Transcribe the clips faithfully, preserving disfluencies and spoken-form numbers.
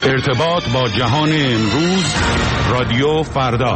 ارتباط با جهان امروز، رادیو فردا.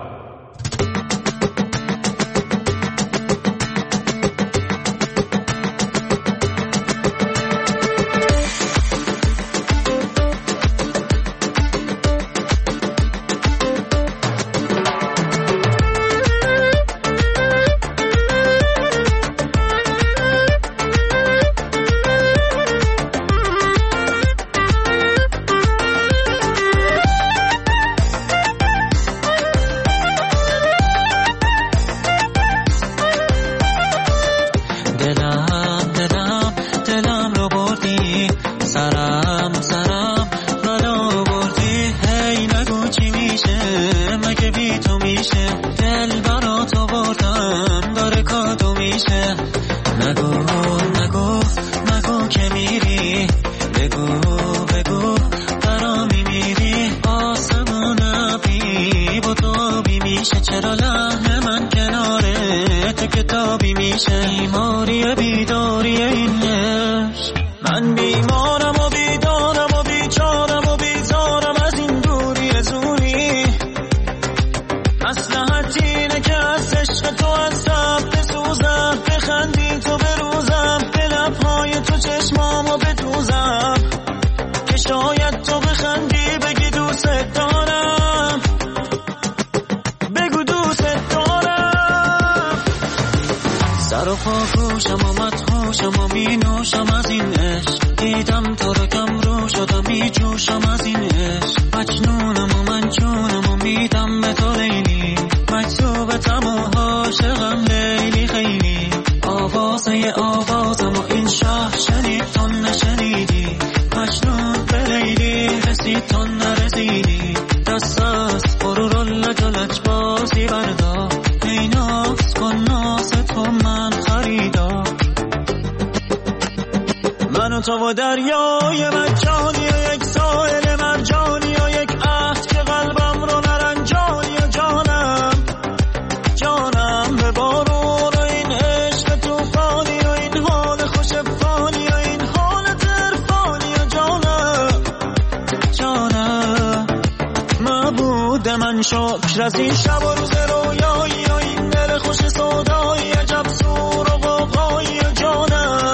شکر از این شب و روز رویایی و این دل خوش سودایی، عجب سور و غوغایی و جانم.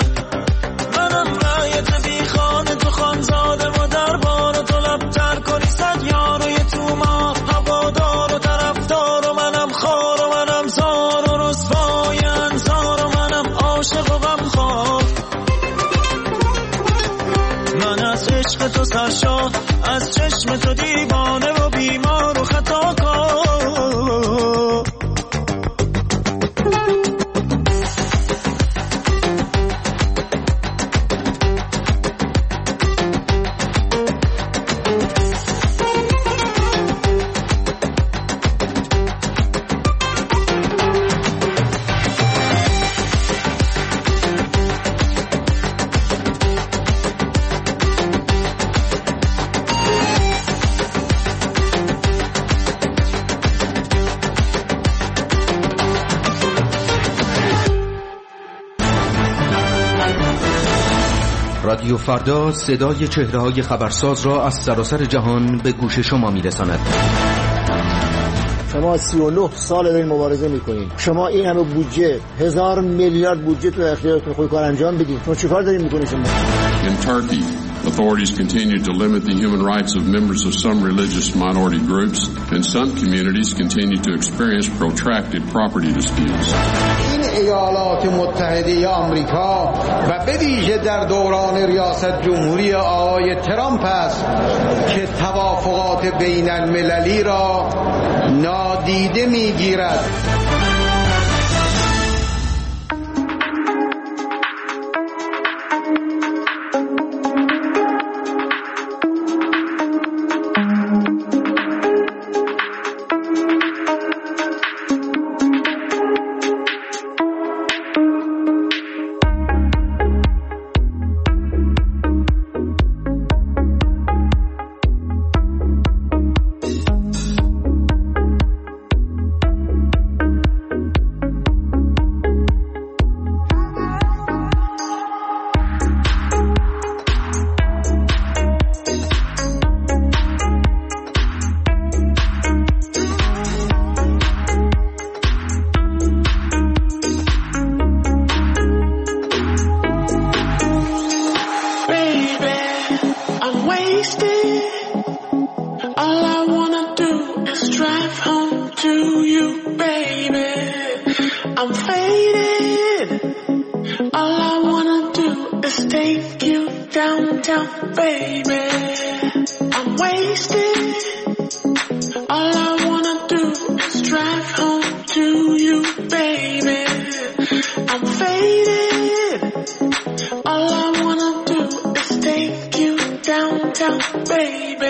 منم رایت بی خانه تو خانزاده و دربار تو لبتر کنی صد یار و یه تومار هوادار و طرفدار و منم خار و منم زار و رسوای انزار و منم عاشق و غمخوار. من از عشق تو سرشار، از چشم تو دیوانه و بیمار و خطا کار. رادیو فردا صدای چهره‌های خبرساز را از سراسر جهان به گوش شما می‌رساند. شما سی و نه سال دارین مبارزه میکنین، شما این همه بودجه، هزار میلیارد بودجه تو اختیارتون، خود کار انجام بدین. شما چیکار دارین میکنین شما؟ In Turkey, authorities continue to limit the human rights of members of some religious minority groups, and some communities continue to experience protracted property disputes. این ایالات متحده آمریکا و به ویژه در دوران ریاست جمهوری آقای ترامپ است که توافقات بین المللی را نادیده میگیرد. wasted. All I wanna do is drive home to you, baby. I'm faded. All I wanna do is take you downtown, baby. I'm wasted. All I wanna do is drive home to you, baby. I'm faded. All I wanna do is take you downtown, baby.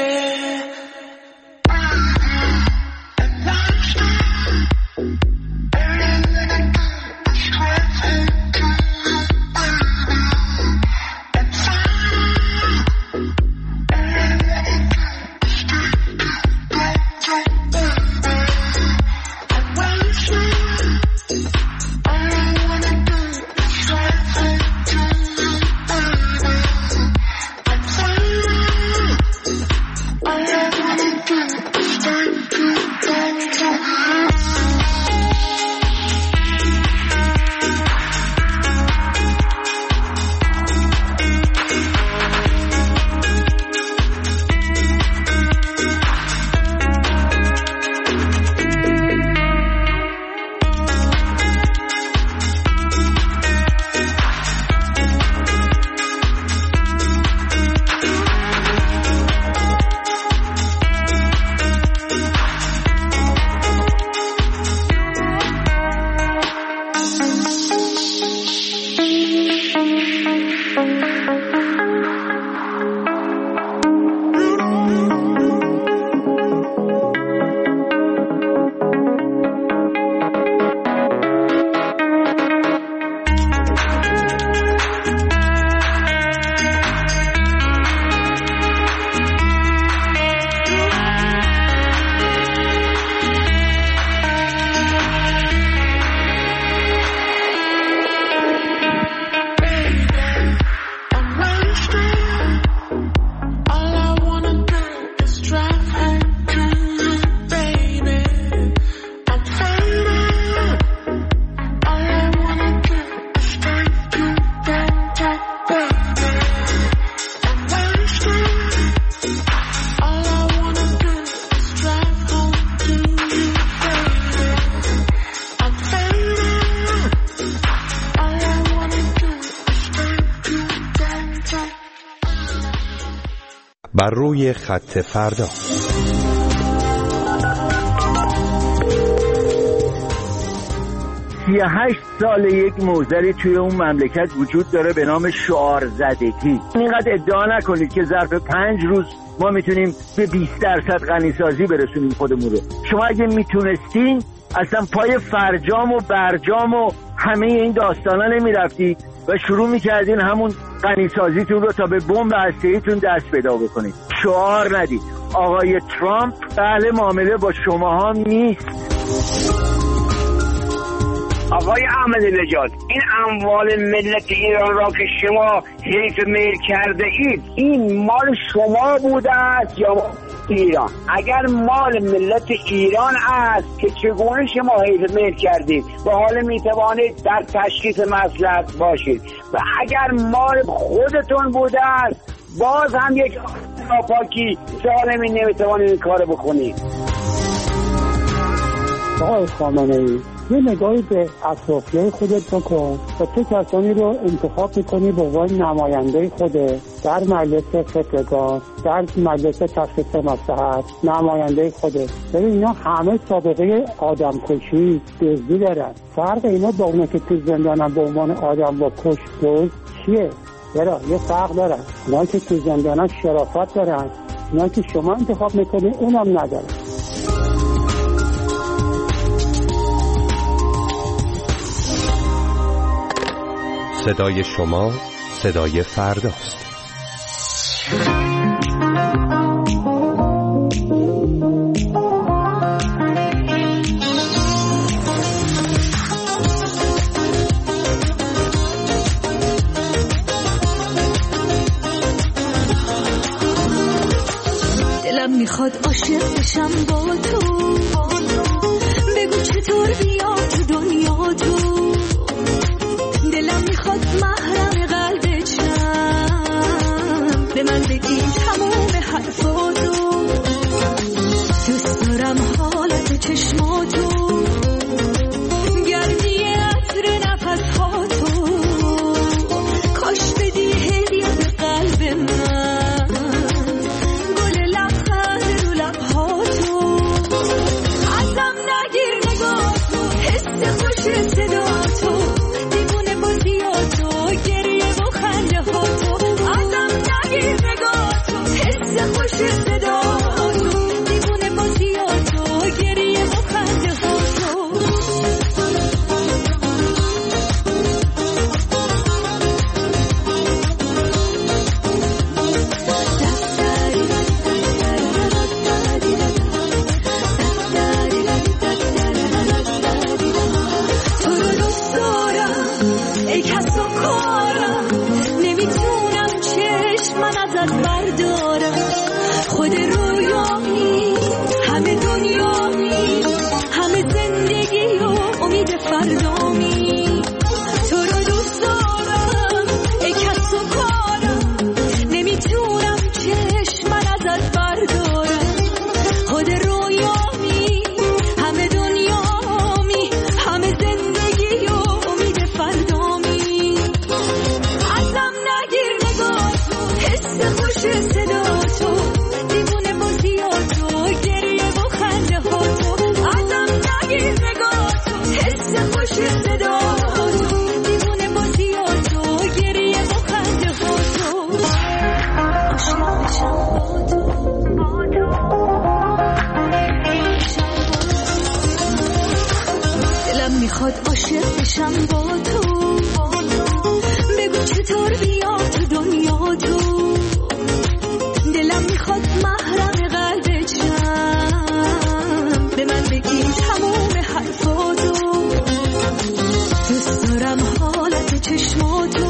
بر روی خط فردا. سی و هشت سال یک موزلی توی اون مملکت وجود داره به نام شعار زدگی. اینقدر ادعا نکنید که ظرف پنج روز ما میتونیم به بیست درصد غنیسازی برسونیم خودمون رو. شما اگه میتونستین اصلا پای فرجام و برجام و همه این داستانا نمیرفتید و شروع میکردین همون غنیسازیتون رو تا به بمب هسته‌ایتون دست پیدا بکنید. شعار ندید. آقای ترامپ اهل معامله با شماها نیست. آقای احمدی نژاد، این اموال ملت ایران را که شما حیف میل کرده اید، این مال شما بوده است یا ایران؟ اگر مال ملت ایران است که چگونه شما حیف میل کردید و حالا میتوانید در تشخیص مصلحت باشید، و اگر مال خودتون بوده است باز هم یک ناپاکی سالمی نمیتوانید این کار بکنید. آقای خامنه‌ای، یه نگاهی به اطرافیای خودت بکن و چه کسانی رو انتخاب میکنی به عنوان نماینده خودت در مجلس فکرگان، در مجلس تشخیص مصلحت، نماینده خودت. ببین اینا همه سابقه آدم کشی، دزدی دارن. فرق اینا با اونا که تو زندانن به عنوان آدم با کش دزد چیه؟ چرا؟ یه فرق دارن. اونا که تو زندانن شرافت دارن، اونا که شما انتخاب میکنی اونم ندارن. صدای شما صدای فرداست. دلم میخواد عاشق بشم با تو، بگو چطور بیام تو دنیا تو. دلم میخواد محرم قلبت شم، به من بگی تموم حرفاتو، دوست دارم حالت چشماتو، گردی عطر نفسهاتو، کاش بدی هدیه به قلب من، گل لبخند رو لبهاتو، ازم نگیر نگاهتو، حس خوش صداتو، دیوونه بازیاتو، گریه و خنده هاتو، ازم نگیر نگاهتو، حس خوش صداتو، دیوونه بازیاتو، گریه و خنده هاتو. تو رو دوست دارم ای کس و کارم، نمیتونم چشم من ازت بردارم، خود رویامی همه دنیامی، همه زندگی و امید فردامی. تو رو دوست دارم ای کس و کارم، نمیتونم چشم من ازت بردارم، خود رویامی همه دنیامی، همه زندگی و امید فردامی. ازم نگیر نگاهتو، حس خوش صداتو، دیوونه بازیاتو، گریه و خنده هاتو، ازم نگیر نگاهتو، حس خوش صداتو، دیوونه بازیاتو، گریه و خنده هاتو. عاشق بشم با تو، دلم میخواد عاشق بشم با تو، بگو چطور بیام تو دنیا تو، دلم میخواد محرم قلبت شم، به من بگی تموم حرفاتو، دوست دارم حالت چشماتو،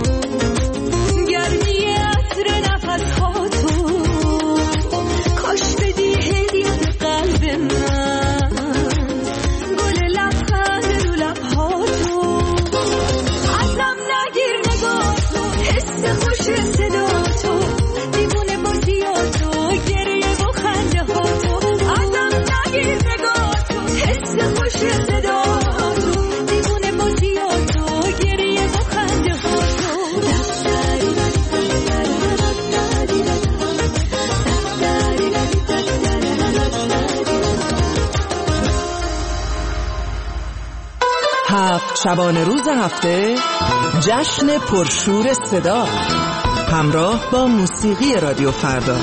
گرمی عطر نفسهاتو، کاش بدی هدیه به قلب من، گل لبخند رو لبهاتو، ازم نگیر نگاهتو، حس خوش صداتو، دیوونه بازیاتو، گریه و خنده هاتو، ازم نگیر نگاهتو، حس خوش صداتو، دیوونه بازیاتو، گریه و خنده هاتو. هفت شبانه روز هفته جشن پرشور صدا همراه با موسیقی رادیو فردا.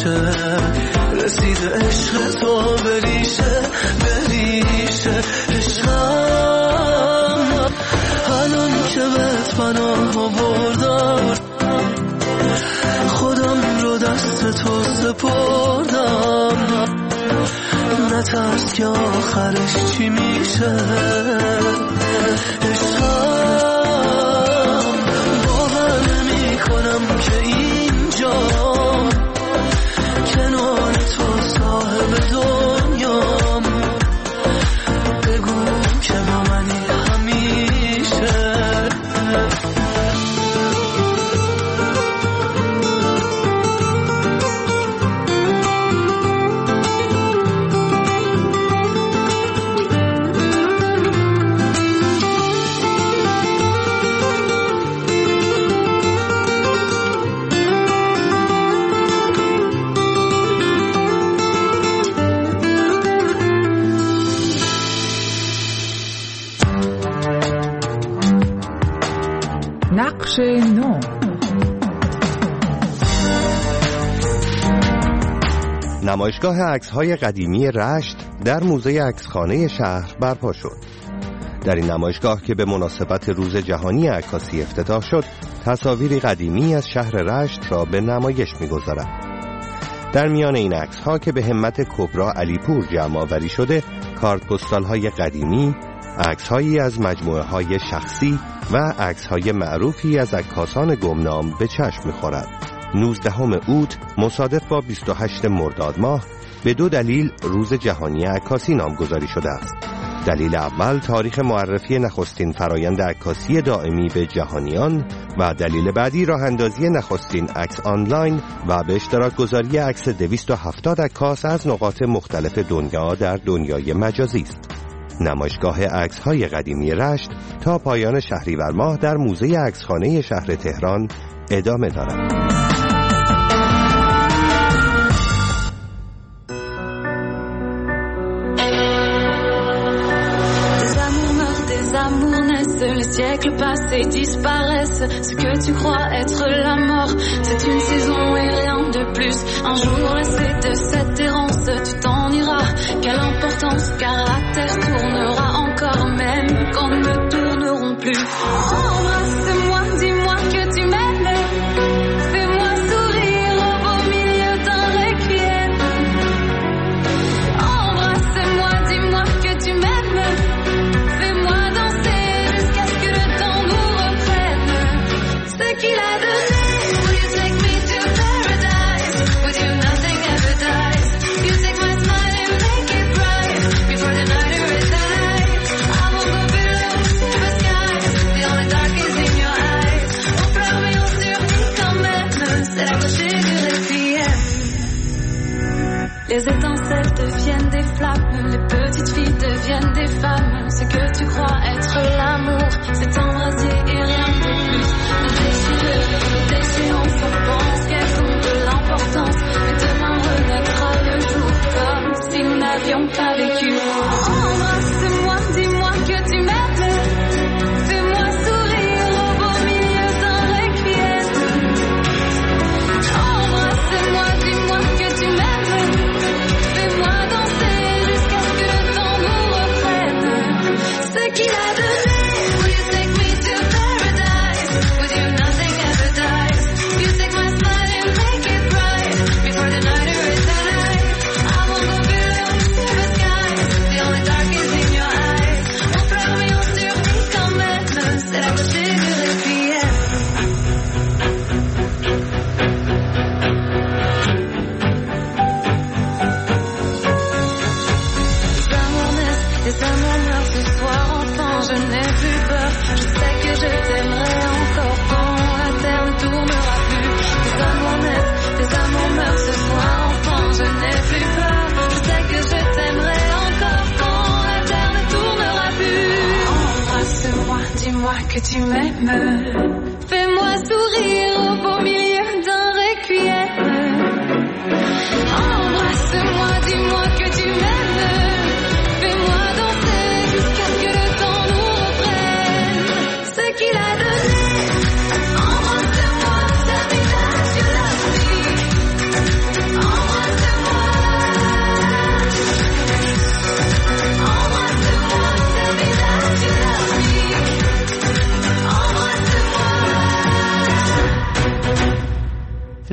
میشه رسیده عشق تو بریشه بریشه عشقم الان که بهت پناه آوردم خودم رو دست تو سپردم نترس که آخرش چی میشه عشقم باور نمی کنم که اینجا کنار تو صاحب دنیام بگو که با منی همیشه نقش نو. نمایشگاه عکس‌های قدیمی رشت در موزه عکسخانه شهر برپا شد. در این نمایشگاه که به مناسبت روز جهانی عکاسی افتتاح شد، تصاویری قدیمی از شهر رشت را به نمایش می‌گذارد. در میان این عکس‌ها که به همت کبرا علیپور جمع آوری شده، کارت پستال‌های قدیمی، عکس‌هایی از مجموعه‌های شخصی و عکس‌های معروفی از عکاسان گمنام به چشم می‌خورد. نوزدهم اوت مصادف با بیست و هشتم مرداد ماه به دو دلیل روز جهانی عکاسی نامگذاری شده است. دلیل اول تاریخ معرفی نخستین فرایند عکاسی دائمی به جهانیان و دلیل بعدی راه اندازی نخستین عکس آنلاین و به اشتراک گذاری عکس دویست و هفتاد عکاس از نقاط مختلف دنیا در دنیای مجازی است. نمایشگاه عکس‌های قدیمی رشت تا پایان شهریور ماه در موزه عکسخانه شهر تهران ادامه دارد. Les siècles passés disparaissent. Ce que tu crois être la mort, c'est une saison et rien de plus. Un jour lassé de cette errance, tu t'en iras. Quelle importance, car la terre tournera encore, même quand nous ne tournerons plus. Embrasse-moi, dis-moi que tu m'aimes. Fais-moi sourire au beau milieu d'un requiem. Embrasse-moi, dis-moi que tu m'aimes. Fais-moi danser jusqu'à ce que le temps nous reprenne. Ce qu'il a donné. Will you take me to paradise? With you nothing ever dies. You take my smile and make it bright. Before the night is night, I won't go below the skies. The only dark is in your eyes. On pleure mais on survit quand même. C'est la beauté du requiem. Les étincelles deviennent des flammes. Les petites filles deviennent des femmes. Ce que tu crois être l'amour, c'est un brasier et rien de plus. Nos déchirures, nos déchéances, on pense qu'elles ont de l'importance. Mais demain renaîtra le jour comme si nous n'avions pas vécu. Embrasse-moi, dis-moi que tu m'aimes. Fais-moi sourire au beau milieu d'un requiem. Embrasse-moi, dis-moi que tu m'aimes. Fais-moi danser jusqu'à ce que le temps nous reprenne. Ce qu'il a donné. Will you take me to paradise? With you nothing ever dies. You take my smile and make it bright. Before the night is night, I won't go below the skies. The only dark is in your eyes. On pleure mais on survit quand même. C'est la beauté du requiem. Les amours naissent, les amours meurent ce soir enfin. Je n'ai plus peur. Je sais que je t'aimerai encore quand la terre ne tournera plus. Les amours naissent, les amours meurent ce soir enfin. Je n'ai plus peur. Je sais que je t'aimerai encore quand la terre ne tournera plus. Embrasse-moi, dis-moi que tu m'aimes. Fais-moi sourire au beau milieu d'un requiem. Embrasse-moi, dis-moi que tu m'aimes. Fais-moi danser jusqu'à ce que le temps nous reprenne. Ce qu'il a donné. Embrasse-moi, tell me that you love me.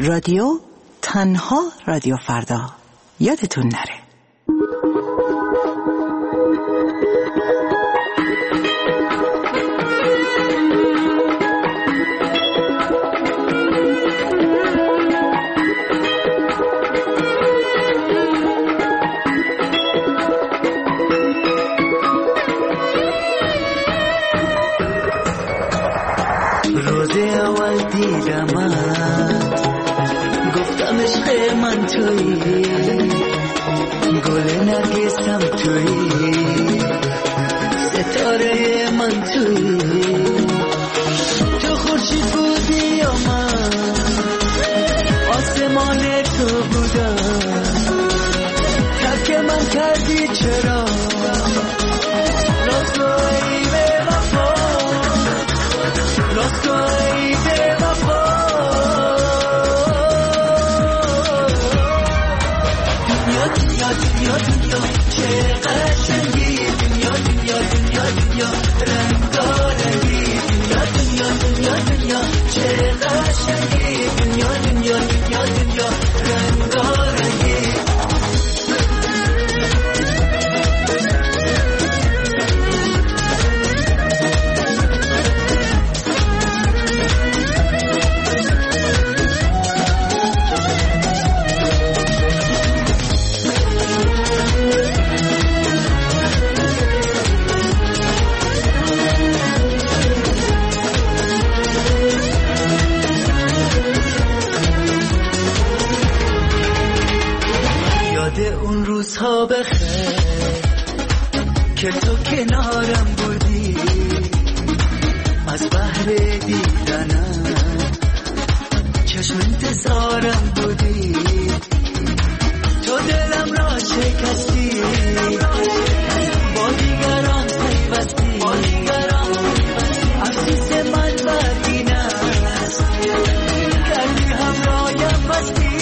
رادیو تنها رادیو فردا، یادتون نره. روز اول دیدمت گفتم عشق من تویی، گل نرگسم تویی، ستاره من تویی. تو خورشید بودی یا من آسمان تو بودم، ترک من کردی چرا راستویی به وفا، راستویی به وفا. دنیا دنیا دنیا دنیا چه قشنگی، دنیا دنیا دنیا دنیا رنگارنگی، دنیا دنیا دنیا دنیا چه قشنگی، دنیا دنیا دنیا دنیا رنگارنگی. اون روزها بخیر که تو کنارم بودی، از بحر دیدنم چشم انتظارم بودی. تو دلم را شکستی، با دیگران پیوستی، افسوس من بدین است، کردی همرایم بستی.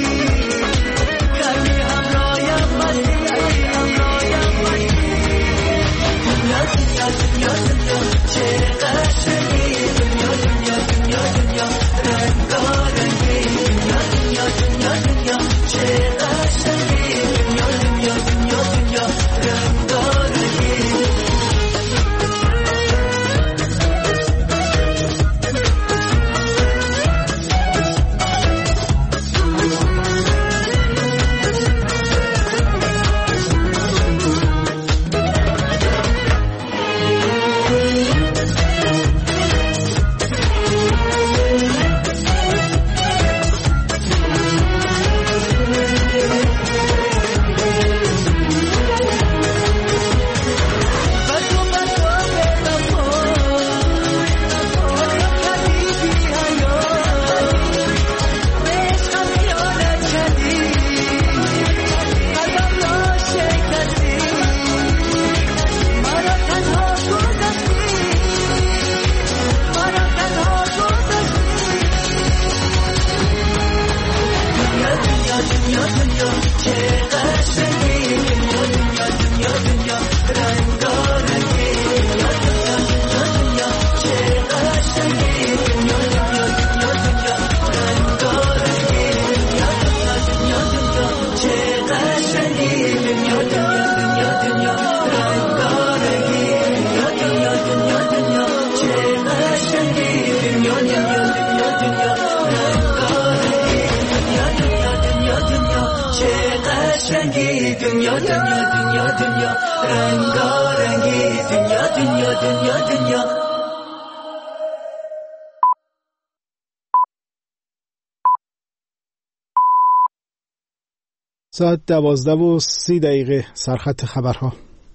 ساعت دوازده و سی دقیقه سرخط خبرها.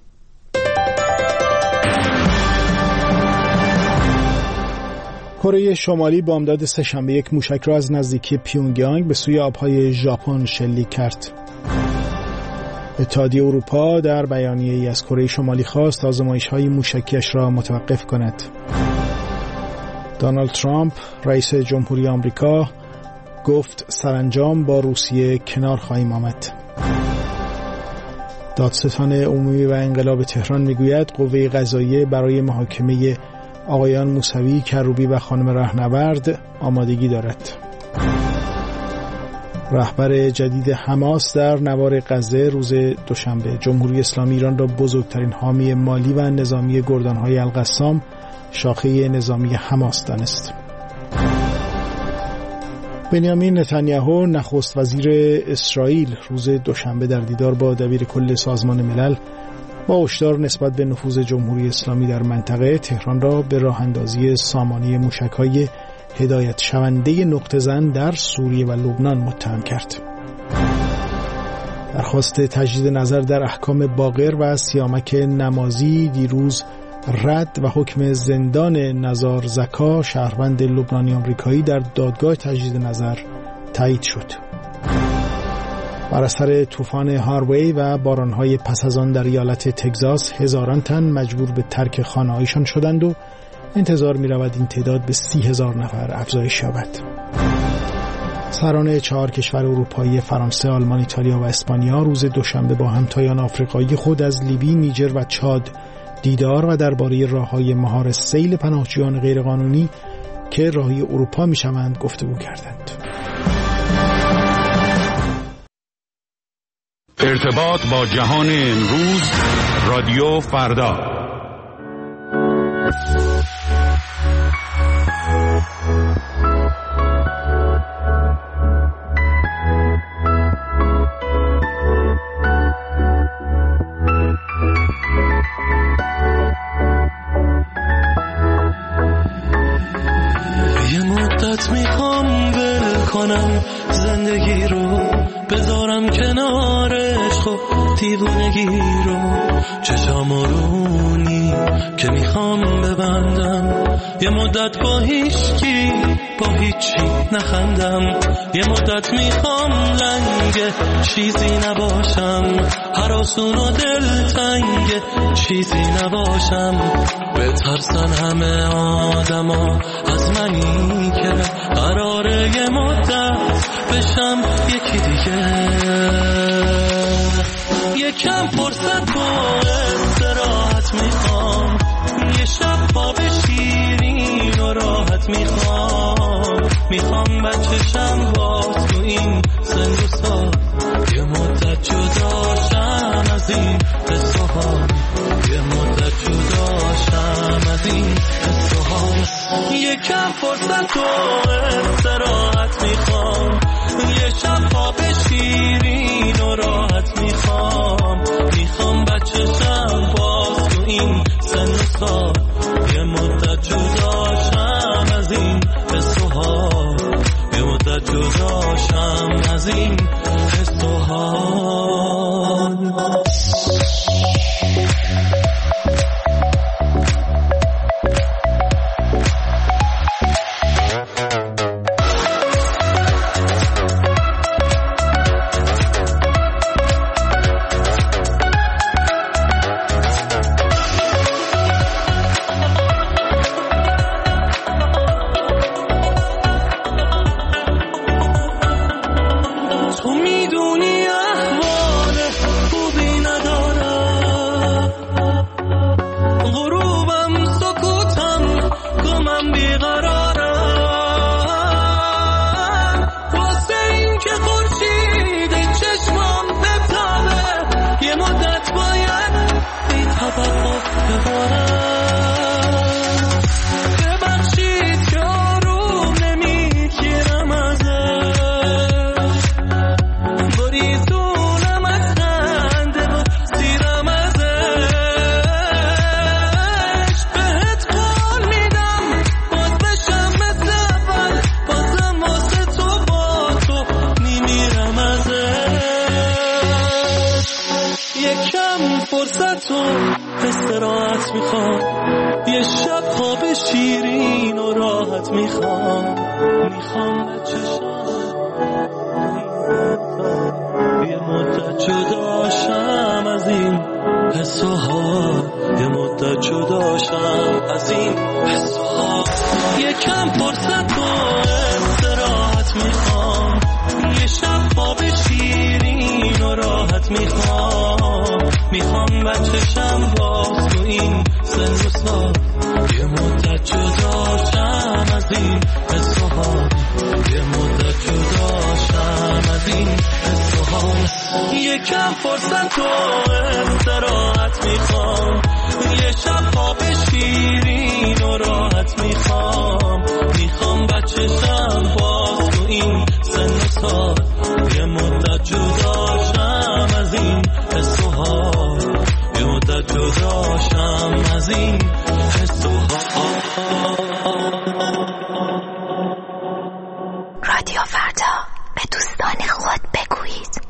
کره شمالی بامداد سه‌شنبه یک موشک را از نزدیکی پیونگیانگ به سوی آبهای ژاپن شلیک کرد. اتحادیه اروپا در بیانیه‌ای از کره شمالی خواست آزمایش‌های موشکیش را متوقف کند. دونالد ترامپ رئیس جمهوری آمریکا گفت سرانجام با روسیه کنار خواهیم آمد. دادستان عمومی و انقلاب تهران میگوید قوه قضاییه برای محاکمه آقایان موسوی، کروبی و خانم رهنورد آمادگی دارد. رهبر جدید حماس در نوار غزه روز دوشنبه جمهوری اسلامی ایران را بزرگترین حامی مالی و نظامی گردانهای القسام شاخه نظامی حماس دانست. بنیامین نتانیاهو نخست وزیر اسرائیل روز دوشنبه در دیدار با دبیر کل سازمان ملل با هشدار نسبت به نفوذ جمهوری اسلامی در منطقه تهران را به راه اندازی سامانی موشک‌های هدایت شونده نقطه زن در سوریه و لبنان متهم کرد. درخواست تجدید نظر در احکام باقر و سیامک نمازی دیروز رد و حکم زندان نزار زکا شهروند لبنانی آمریکایی در دادگاه تجدید نظر تایید شد. بر اثر طوفان هاروی و بارانهای پس از آن در ایالت تگزاس هزاران تن مجبور به ترک خانه‌هایشان شدند و انتظار می رود این تعداد به سی هزار نفر افزایش یابد. سران چهار کشور اروپایی فرانسه، آلمان، ایتالیا و اسپانیا روز دوشنبه با همتایان آفریقایی خود از لیبی، نیجر و چاد دیدار و درباره راه‌های مهار سیل پناهجویان غیرقانونی که راهی اروپا می‌شوند گفتگو کردند. ارتباط با جهان امروز رادیو فردا. یه مدت میخوام ول کنم زندگی رو، بذارم کنارش خب دیوونگی رو، چشام رونی که میخوام ببندم، یه مدت با هیچکی با هیچی نخندم، یه مدت میخوام لنگ چیزی نباشم، هراسون و دلتنگ چیزی نباشم، بترسن همه آدما از منی که قراره یه مدت بشم یکی دیگه، یکم فرصت و استراحت میخوام، یه شب خواب شیرین و راحت میخوام، میخوام بچشم باز تو این سن و سال، یه مدت جداشم از این قصه ها، یه مدت جداشم از این قصه ها، یکم فرصت و استراحت میخوام، یه شب خواب شیرین و راحت میخوام، میخوام بچشم باز تو این سن و سال، یه مدت جداشم از این قصه ها، یه مدت جداشم از این قصه ها. یکم فرصت و استراحت میخوام، یه شب خواب شیرین و راحت میخوام. میخوام بچه شم باز تو این سن و سال، یه مدت جداشم از این حس و حال، یه مدت جداشم از این حس و حال. رادیو فردا، به دوستان خود بگویید.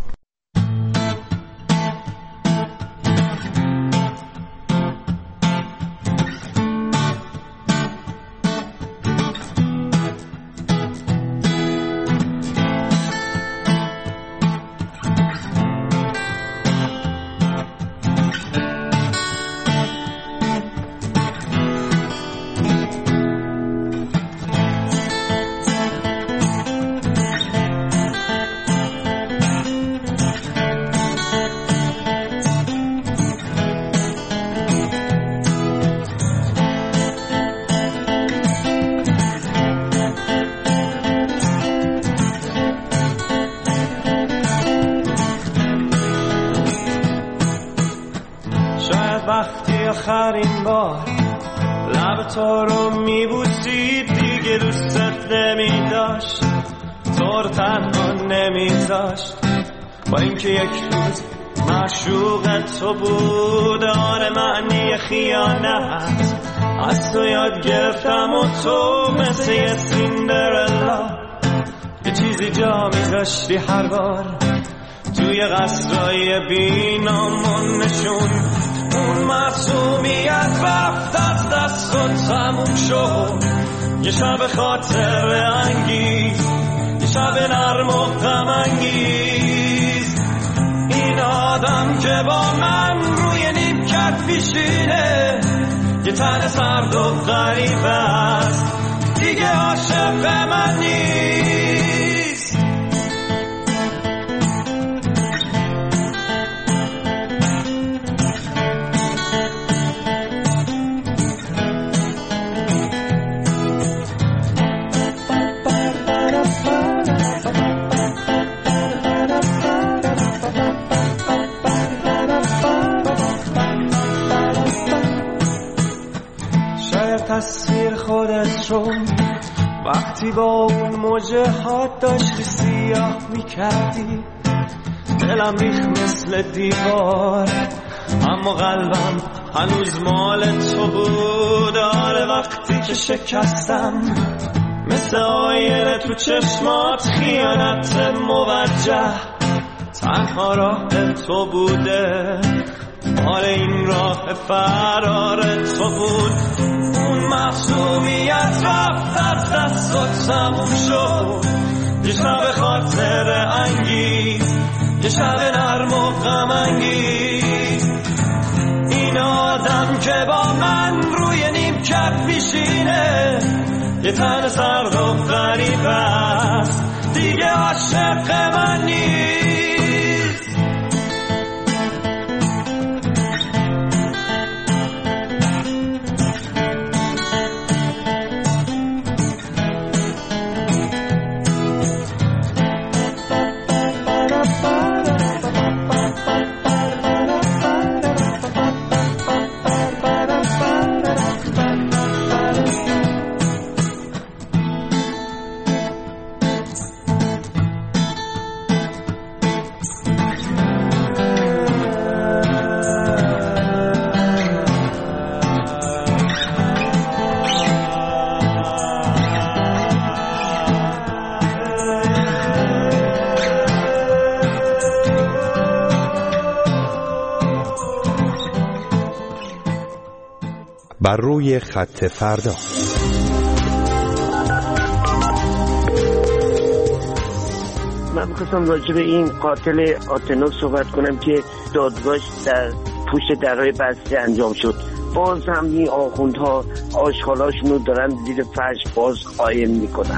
آخرین بار لب تو رو میبوسید، دیگه دوستت نمیداشت، تو رو تنها نمیذاشت. با اینکه یک روز معشوق تو بود، آره معنی خیانت از تو یاد گرفتم و تو مثل یه سیندرلا یه چیزی جا میذاشتی هر بار توی قصرهای بینامون نشون. اون معصومیت رفت از دست و تموم شد، یه شب خاطر انگیز، یه شب نرم و غم انگیز. این آدم که با من روی نیمکت پیشینه، یه تن سرد و غریب است، دیگه عاشق من نیست. تصویر خودت رو وقتی با اون موجه ها داشتی سیاه میکردی، دلم ریخ مثل دیوار، اما قلبم هنوز مال تو بود. آره وقتی که شکستم مثل آینه تو چشمات، خیانت موجه تنها راه تو بوده، آره این راه فرار تو بود. اون معصومیت رفت از دست و تموم شد، یه شب خاطر انگیز، یه شب نرم و غم انگیز. این آدم که با من روی نیمکت میشینه، یه تن سرد و غریب است، دیگه عاشق من نیست. بر روی خط فردا. من می‌خواستم راجع به این قاتل آتنوک صحبت کنم که دادگاهش در پشت درهای بسته انجام شد. باز هم این آخوندها آشغالاشون رو دارن زیر فرش باز قایم میکنن.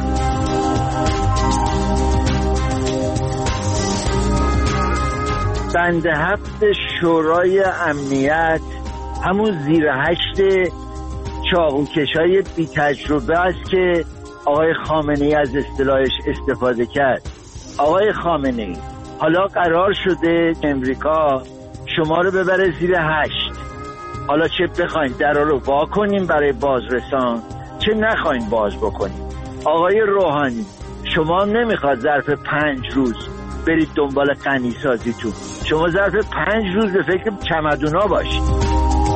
بند هفت شورای امنیت همون زیر هشت چاقوکشای بی تجربه است که آقای خامنه‌ای از اصطلاحش استفاده کرد. آقای خامنه‌ای، حالا قرار شده امریکا شما رو ببره زیر هشت. حالا چه بخواین درا رو وا کنیم برای بازرسان، چه نخواین باز بکنیم. آقای روحانی، شما نمیخواد ظرف پنج روز برید دنبال غنی سازیتون، شما ظرف پنج روز به فکر چمدونا باشید.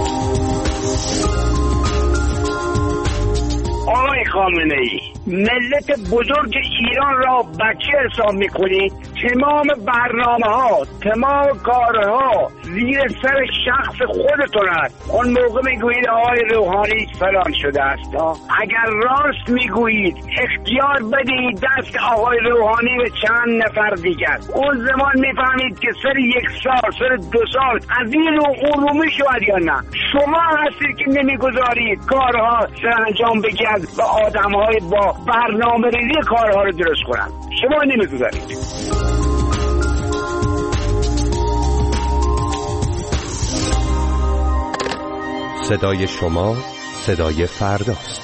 آقای خامنه ای، ملت بزرگ ایران را بچه حساب میکنید. تمام برنامه ها، تمام کارها زیر سر شخص خودتون است. اون موقع میگویید آقای روحانی فلان شده است. اگر راست میگویید اختیار بدهید دست آقای روحانی به چند نفر دیگر. اون زمان میفهمید که سر یک سال، سر دو سال از این رو اون رو میشود یا نه. شما هستید که نمیگذارید کارها سرانجام بگیرد و آدمهای با برنامه ریزی کارها رو درست کنند. شما نمیگذارید. صدای شما صدای فرداست.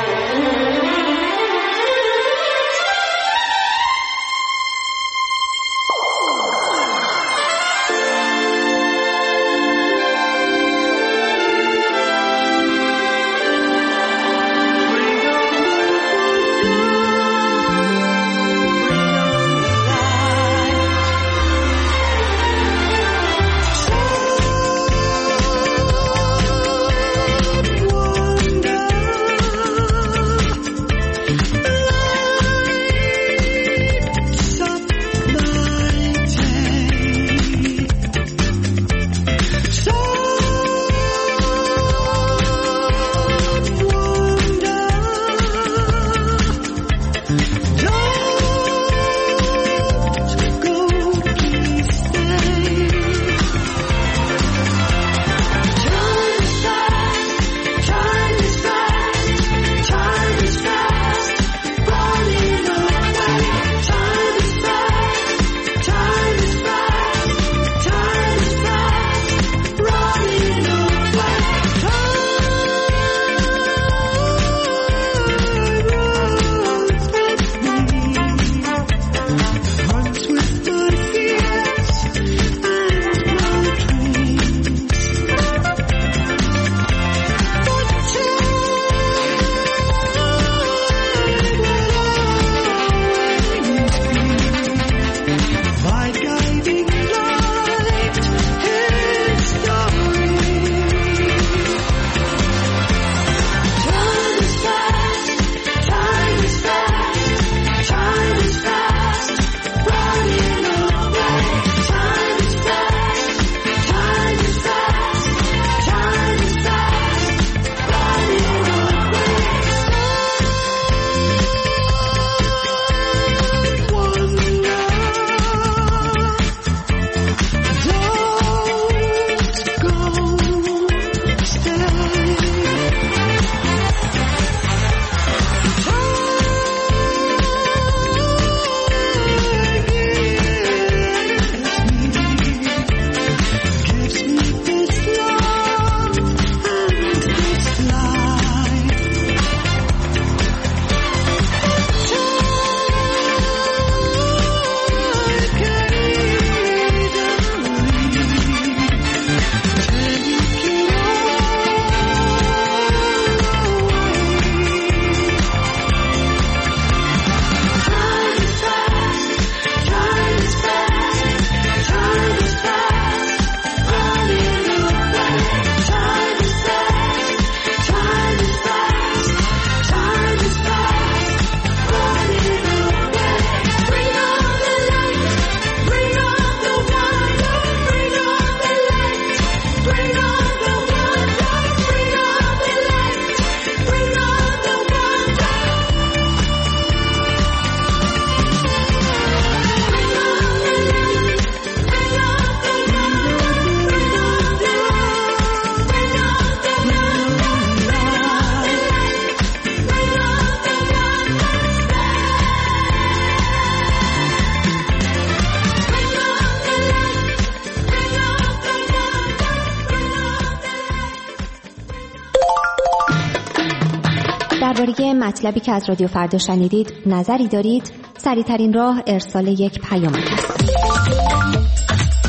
درباره مطلبی که از رادیو فردا شنیدید نظری دارید؟ سریع‌ترین راه ارسال یک پیام است.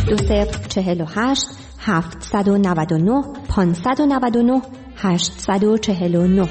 دو صفر چهل و هشت هفتصد و نود و نه پانصد و نود و نه هشتصد و چهل و نه.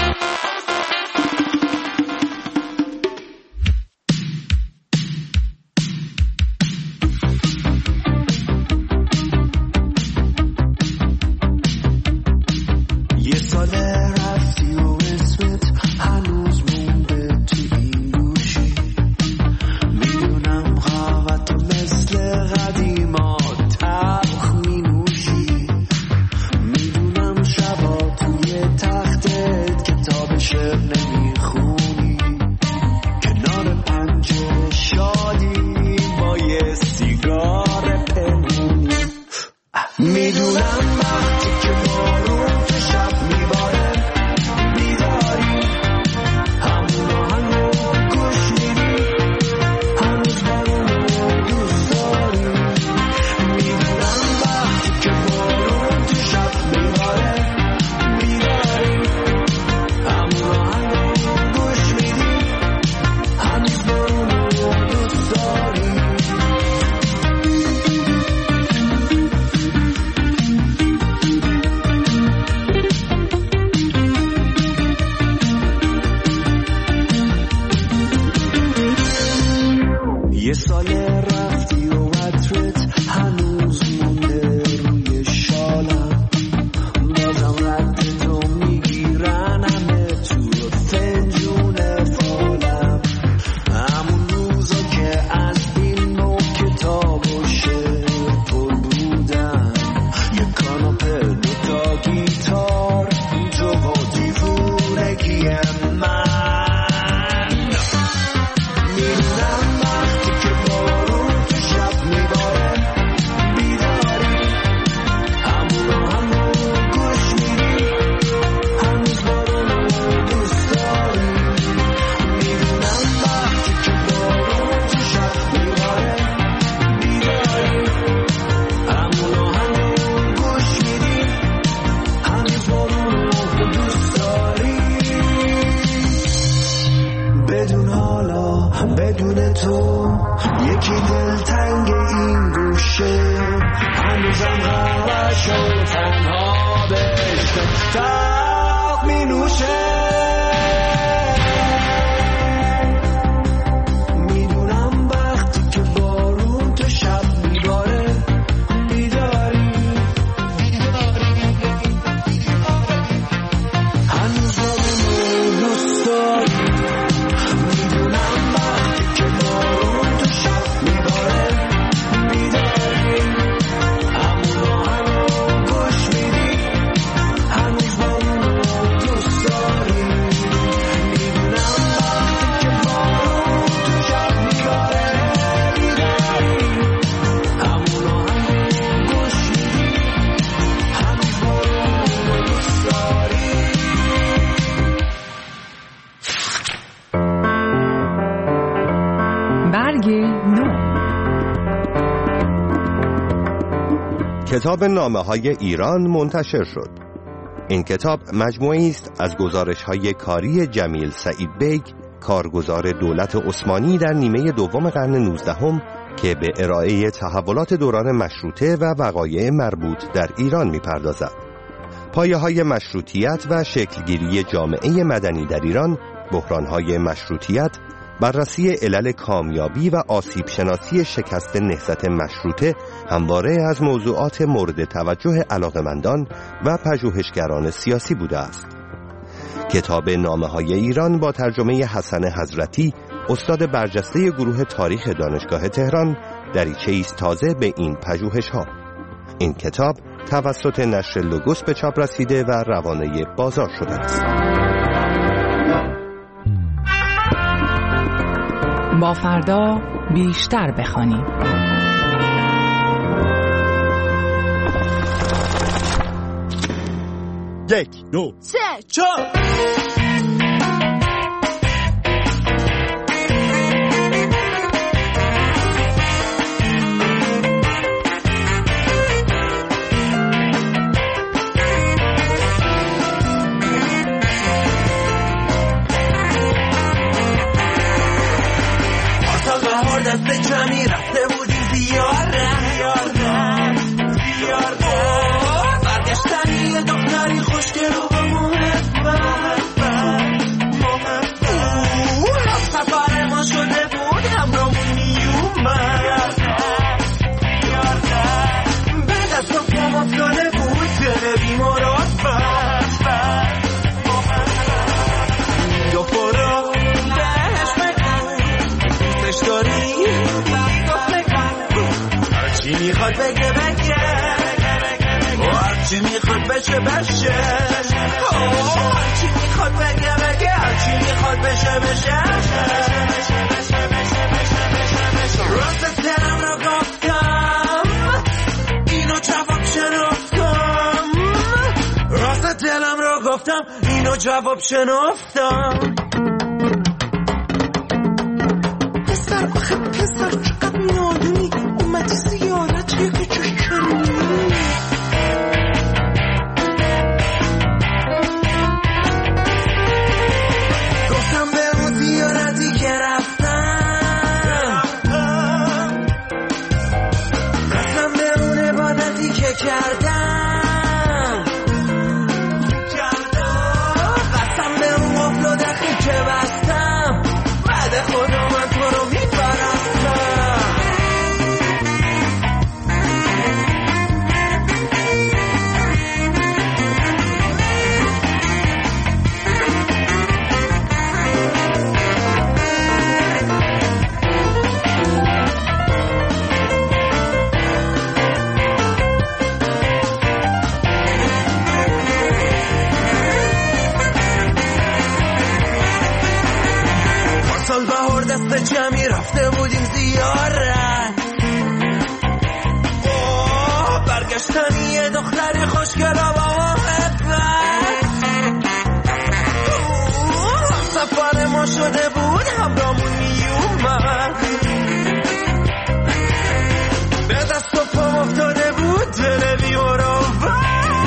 کتاب نامه‌های ایران منتشر شد. این کتاب مجموعه‌ای است از گزارش‌های کاری جمیل سعید بیگ، کارگزار دولت عثمانی در نیمه دوم قرن نوزدهم که به ارائه تحولات دوران مشروطه و وقایع مربوط در ایران می‌پردازد. پایه‌های مشروطیت و شکلگیری جامعه مدنی در ایران، بحران‌های مشروطیت، بررسی علل کامیابی و آسیب شناسی شکست نهضت مشروطه همواره از موضوعات مورد توجه علاقمندان و پژوهشگران سیاسی بوده است. کتاب نامه‌های ایران با ترجمه حسن حضرتی، استاد برجسته گروه تاریخ دانشگاه تهران، دریچه‌ای است تازه به این پژوهش‌ها. این کتاب توسط نشر لوگوس به چاپ رسیده و روانه بازار شده است. با فردا بیشتر بخوانیم. یک، دو، سه، چهار. دست کمی رفته بودیم زیاره هرچی میخواد بگه بگه هرچی میخواد بشه بشه هرچی میخواد بگه بگه هرچی میخواد بشه بشه راست دلم رو گفتم اینو جواب شنفتم راست دلم رو گفتم اینو جواب شنفتم پسر آخه پسر چقدر نادونی اومدی زیارت یکی چشکنی گفتم به اون زیارتی که رفتم قسم به اون عبادتی که کردم قسم به اون قفل و دخی که بستم بعد خدا من تو رو میپرستم سال بهار دست جمعی رفته بودیم زیارت اوه برگشتن یه دختری خوشگل با محبت هم سفر ما شده بود همرامون میومد به دست و پام افتاده بود دل بی‌مروت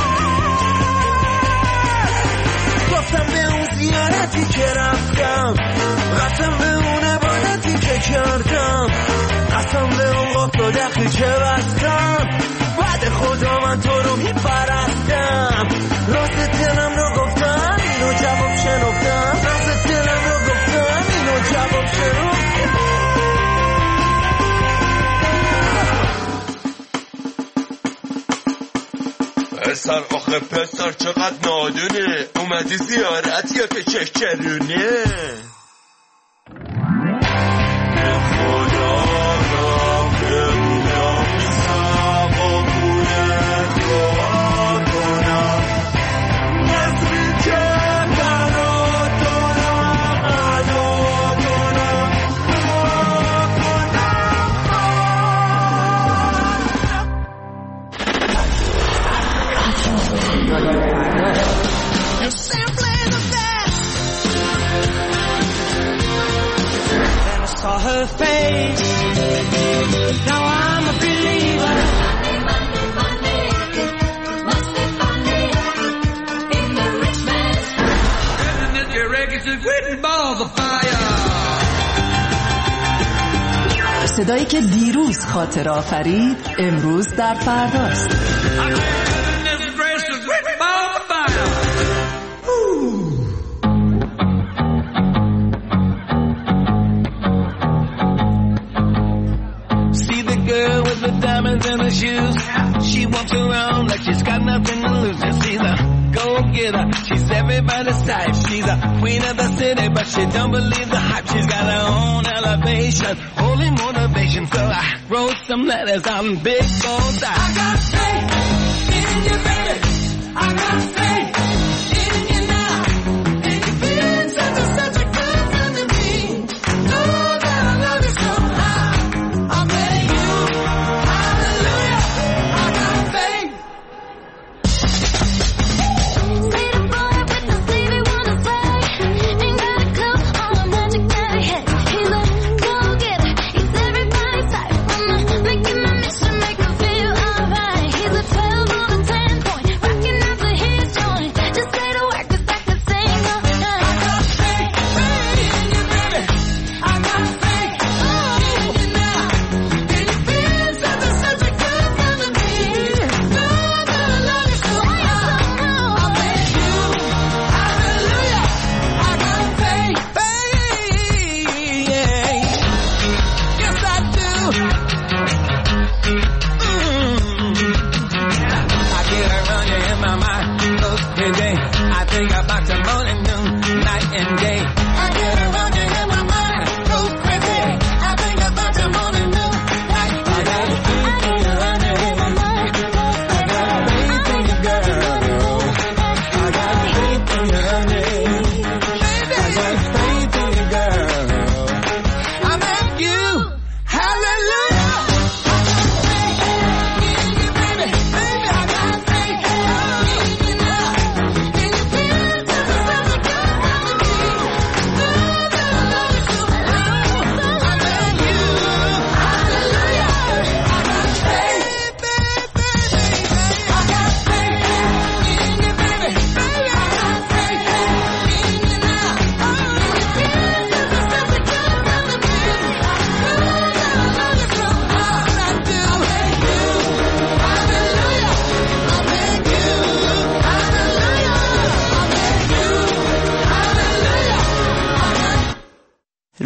گفتم به اون زیارتی که رفتم قسم به اون عبادتی که کردم قسم به اون قفل و دخلی که بستم بعد خدا من تو رو میپرستم راست دلم رو گفتم اینو جواب شنفتم راست دلم رو گفتم اینو جواب شنفتم پسر آخه پسر چقدر نادونه اومدی زیارت یا که چشکرونه Saw her face. Now I'm a believer. Money, money, money. Must be funny in the rich man's house. Living in your records is written by the fire. صدایی که دیروز خاطر آفرید امروز در فرداست. Diamonds in her shoes. She walks around like she's got nothing to lose. And she's a go-getter. She's everybody's type. She's a queen of the city, but she don't believe the hype. She's got her own elevation, holy motivation. So I wrote some letters on big gold dice. I got faith in you, baby. I got faith in you now. And you've been such a, such a good friend to me. Know that I love you so high. I'll play you. Make me feel alright. He's a twelve on a ten point, rocking out to his joint.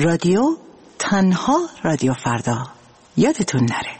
رادیو تنها رادیو فردا. یادتون نره.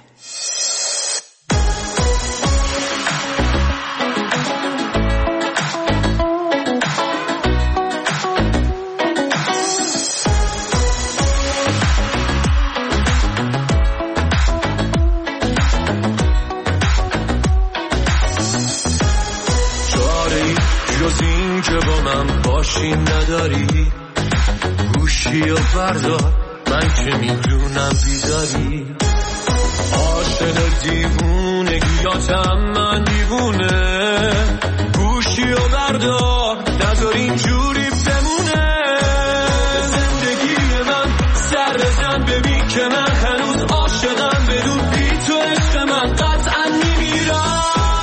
باشی نداری گوشی و بردار، من که میدونم بیداری. عاشق دیوونگیاتم من دیوونه، گوشی و بردار نذار اینجوری بمونه. زندگی من سر بزن ببین که من هنوز عاشقم، بدون بی تو عشق من قطعا میمیرم.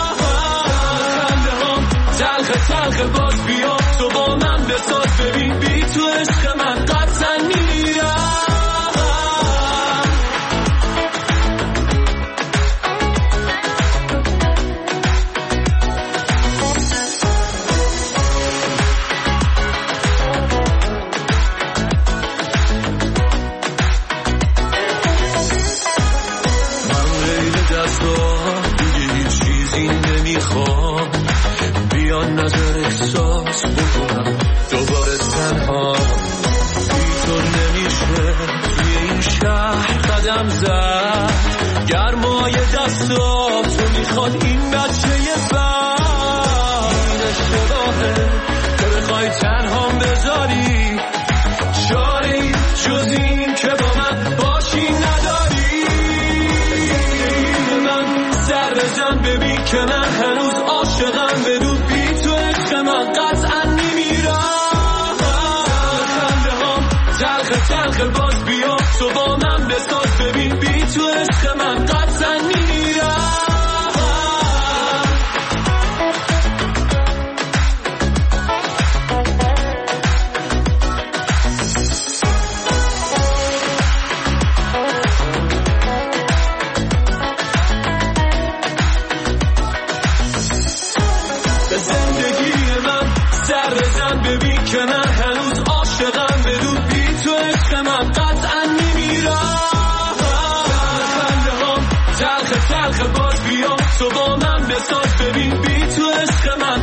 خنده هم تلخ تلخ باز بیا تو با من بساز، ببین بی تو عشق من قطعا میمیرم. من غیر دستان دیگه هیچ چیزی نمیخوام، بیا نظر احساس بکنم دوباره تنها. بی تو نمیشه توی این شهر قدم زد، گرمای دستاتو میخواد این بچه بد. این اشتباهه تو بخوای تنهام بذاری، چاره جز این که با من باشی نداری. من سر بزن ببین که من هنوز عاشقم، بدون بی تو عشق من قطعا میمیرم. خنده هم تلخ تلخ باز بیا تو با من بساز، ببین بی تو عشق من قطعا میمیرم. به زندگی من سر بزن ببین که من هنوز عاشقم، بدون بی تو عشق من قطعا میمیرم. خنده هم تلخ تلخ باز بیا تو با من بساز، ببین بی تو عشق من